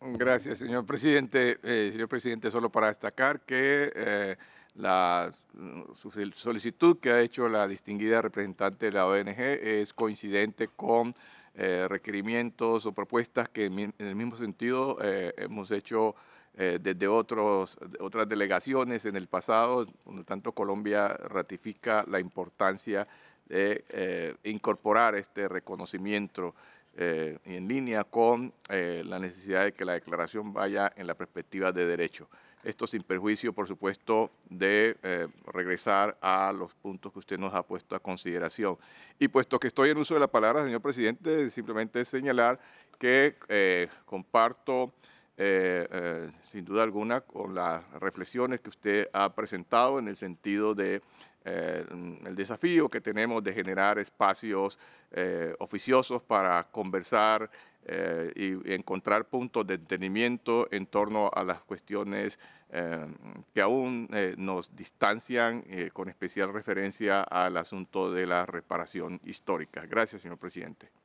Gracias, señor presidente. Señor presidente, solo para destacar que su solicitud que ha hecho la distinguida representante de la ONG es coincidente con requerimientos o propuestas que en el mismo sentido hemos hecho desde otras delegaciones en el pasado. Por lo tanto, Colombia ratifica la importancia de incorporar este reconocimiento en línea con la necesidad de que la declaración vaya en la perspectiva de derecho. Esto sin perjuicio, por supuesto, de regresar a los puntos que usted nos ha puesto a consideración. Y puesto que estoy en uso de la palabra, señor presidente, simplemente señalar que comparto sin duda alguna con las reflexiones que usted ha presentado en el sentido de el desafío que tenemos de generar espacios oficiosos para conversar y encontrar puntos de entendimiento en torno a las cuestiones que aún nos distancian, con especial referencia al asunto de la reparación histórica. Gracias, señor presidente.